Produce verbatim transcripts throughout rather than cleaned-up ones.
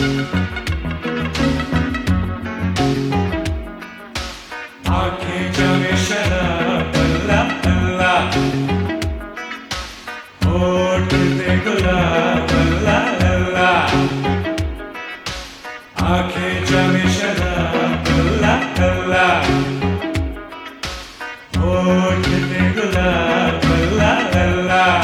आंखें जमे शराब अल्लाह अल्लाह, होठ पे गुलाब अल्लाह अल्लाह, आंखें जमे शराब अल्लाह अल्लाह, होठ पे गुलाब अल्लाह अल्लाह।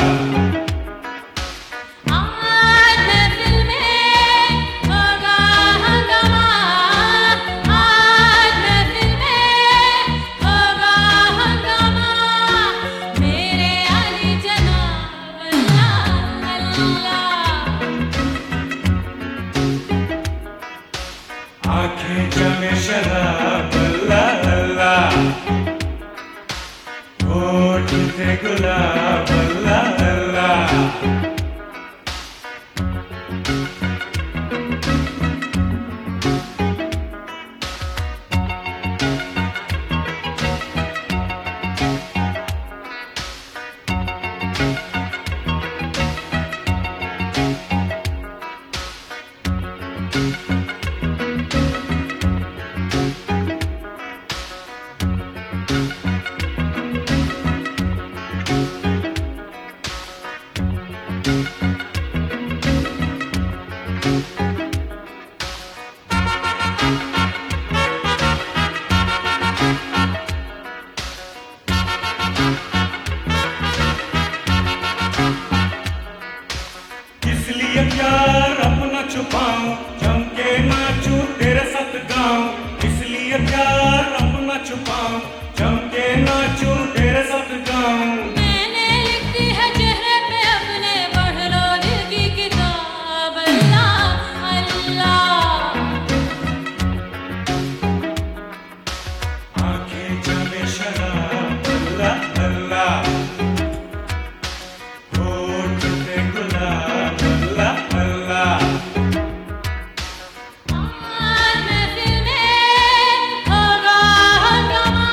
आंखें जमे शराब अल्लाह अल्लाह, होठ पे गुलाब अल्लाह अल्लाह। इसलिए प्यार अपना छुपाऊं, जम के नाचूं तेरे साथ गाऊं। इसलिए प्यार अपना छुपाऊं, जम के नाचूं तेरे साथ गाऊं। मैंने लिखी है चेहरे पे अपने, पढ़ लो दिल की किताब अल्लाह अल्लाह। आंखें जमे शराब अल्लाह अल्लाह, होठ पे गुलाब अल्लाह अल्लाह। आज महफिल में होगा हंगामा,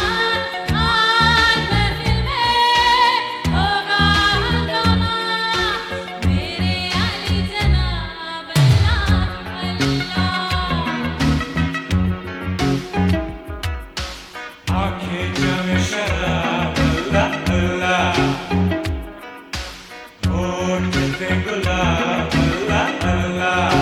आज महफिल में होगा हंगामा। मेरे अली जनाब अल्लाह अल्लाह। आंखें जमे शराब अल्लाह अल्लाह, होठ पे गुलाब अल्लाह अल्लाह।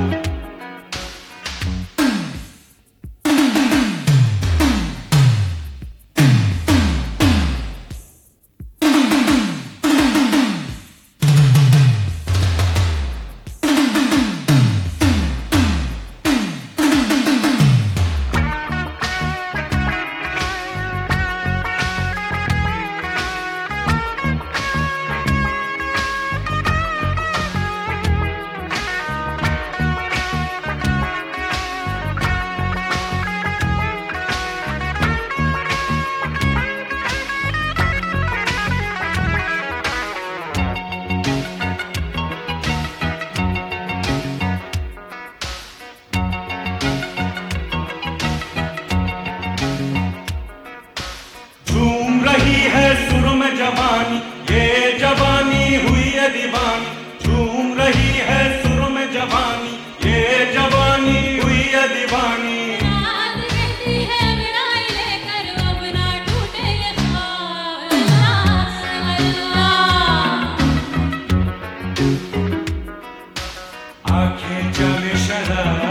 झूम रही है सुर में जवानी, ये जवानी हुई है दीवानी। झूम रही है सुर में जवानी, ये जवानी हुई है दीवानी। रात कहती है विदाई लेकर, अब ना टूटे ये ख्वाब अल्लाह अल्लाह। आंखें जमे शराब